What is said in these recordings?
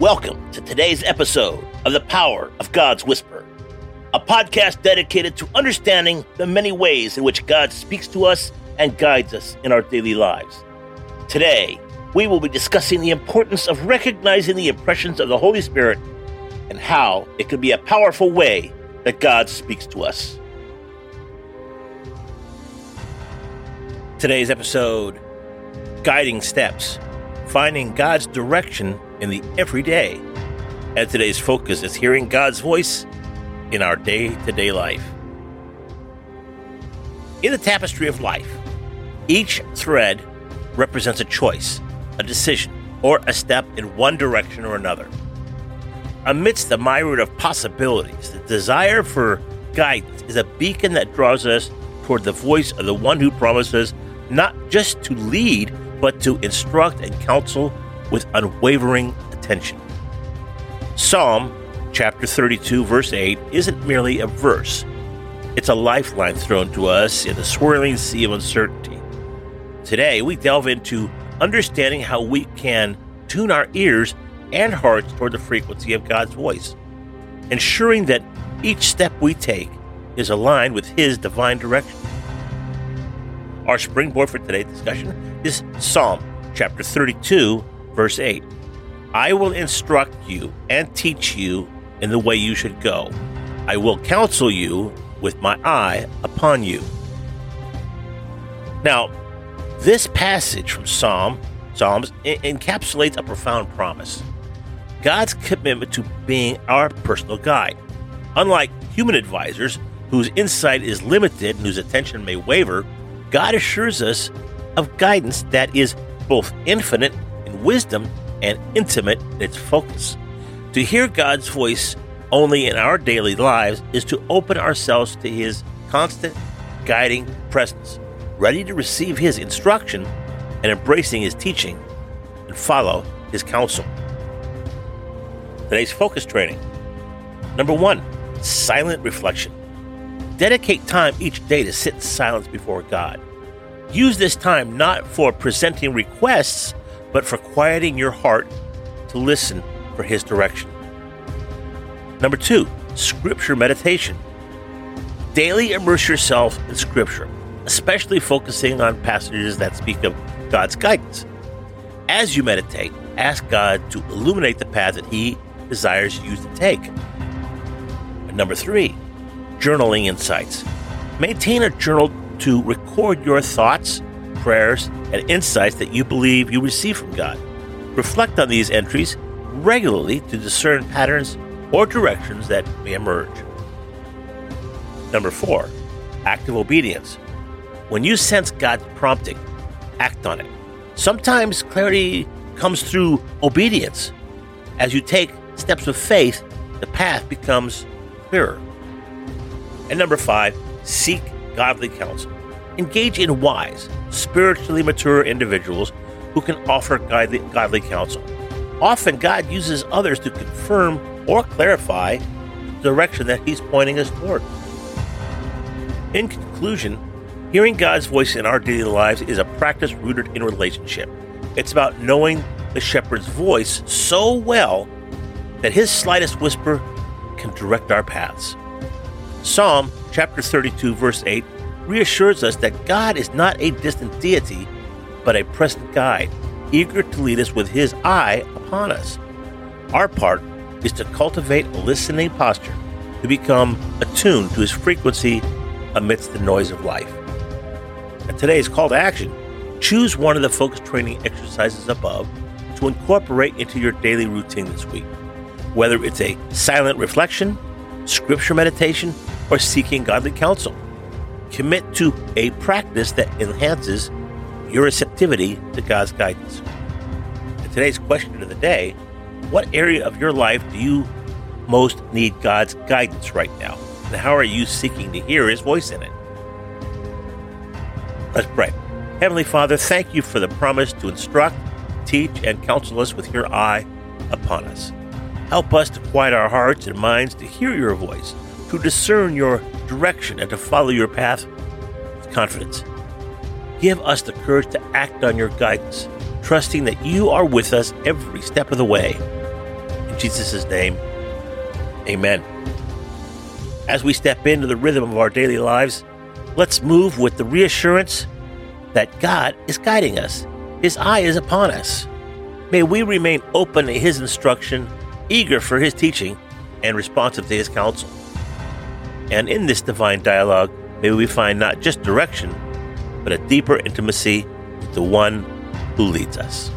Welcome to today's episode of The Power of God's Whisper, a podcast dedicated to understanding the many ways in which God speaks to us and guides us in our daily lives. Today, we will be discussing the importance of recognizing the impressions of the Holy Spirit and how it can be a powerful way that God speaks to us. Today's episode, Guiding Steps, finding God's direction in the everyday. And today's focus is hearing God's voice in our day-to-day life. In the tapestry of life, each thread represents a choice, a decision, or a step in one direction or another. Amidst the myriad of possibilities, the desire for guidance is a beacon that draws us toward the voice of the one who promises not just to lead, but to instruct and counsel with unwavering attention. Psalm chapter 32, verse 8 isn't merely a verse. It's a lifeline thrown to us in the swirling sea of uncertainty. Today, we delve into understanding how we can tune our ears and hearts toward the frequency of God's voice, ensuring that each step we take is aligned with His divine direction. Our springboard for today's discussion is Psalm chapter 32, verse 8. I will instruct you and teach you in the way you should go. I will counsel you with my eye upon you. Now, this passage from Psalms encapsulates a profound promise. God's commitment to being our personal guide. Unlike human advisors, whose insight is limited and whose attention may waver, God assures us of guidance that is both infinite in wisdom and intimate in its focus. To hear God's voice only in our daily lives is to open ourselves to His constant guiding presence, ready to receive His instruction and embracing His teaching and follow His counsel. Today's focus training. Number 1, silent reflection. Dedicate time each day to sit in silence before God. Use this time not for presenting requests, but for quieting your heart to listen for His direction. Number 2, Scripture meditation. Daily immerse yourself in Scripture, especially focusing on passages that speak of God's guidance. As you meditate, ask God to illuminate the path that He desires you to take. And number 3, journaling insights. Maintain a journal to record your thoughts, prayers, and insights that you believe you receive from God. Reflect on these entries regularly to discern patterns or directions that may emerge. Number 4, active obedience. When you sense God's prompting, act on it. Sometimes clarity comes through obedience. As you take steps of faith, the path becomes clearer. And number 5, seek godly counsel. Engage in wise, spiritually mature individuals who can offer godly counsel. Often, God uses others to confirm or clarify the direction that He's pointing us toward. In conclusion, hearing God's voice in our daily lives is a practice rooted in relationship. It's about knowing the shepherd's voice so well that His slightest whisper can direct our paths. Psalm chapter 32, verse 8 reassures us that God is not a distant deity, but a present guide, eager to lead us with His eye upon us. Our part is to cultivate a listening posture, to become attuned to His frequency amidst the noise of life. And today's call to action: choose one of the focus training exercises above to incorporate into your daily routine this week. Whether it's a silent reflection, Scripture meditation, or seeking godly counsel, commit to a practice that enhances your receptivity to God's guidance. And today's question of the day: what area of your life do you most need God's guidance right now? And how are you seeking to hear His voice in it? Let's pray. Heavenly Father, thank You for the promise to instruct, teach, and counsel us with Your eye upon us. Help us to quiet our hearts and minds to hear Your voice, to discern Your direction, and to follow Your path with confidence. Give us the courage to act on Your guidance, trusting that You are with us every step of the way. Jesus' name, amen. As we step into the rhythm of our daily lives, let's move with the reassurance that God is guiding us. His eye is upon us. May we remain open to His instruction, eager for His teaching, and responsive to His counsel. And in this divine dialogue, may we find not just direction, but a deeper intimacy with the one who leads us.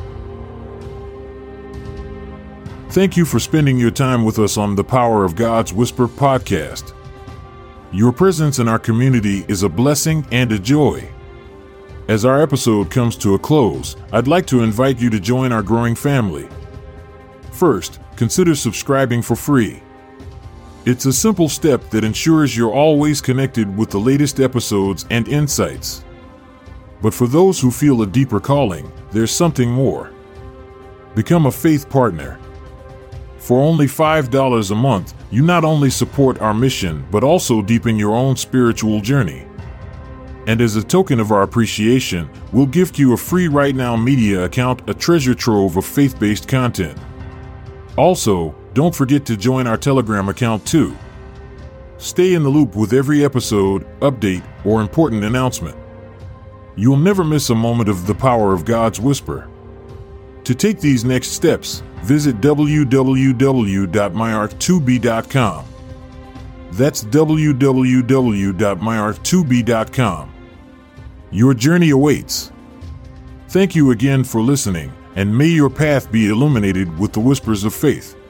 Thank you for spending your time with us on the Power of God's Whisper podcast. Your presence in our community is a blessing and a joy. As our episode comes to a close, I'd like to invite you to join our growing family. First, consider subscribing for free. It's a simple step that ensures you're always connected with the latest episodes and insights. But for those who feel a deeper calling, there's something more. Become a faith partner. For only $5 a month, you not only support our mission, but also deepen your own spiritual journey. And as a token of our appreciation, we'll gift you a free Right Now Media account, a treasure trove of faith-based content. Also, don't forget to join our Telegram account too. Stay in the loop with every episode, update, or important announcement. You'll never miss a moment of the power of God's Whisper. To take these next steps, visit www.myark2b.com. That's www.myark2b.com. Your journey awaits. Thank you again for listening, and may your path be illuminated with the whispers of faith.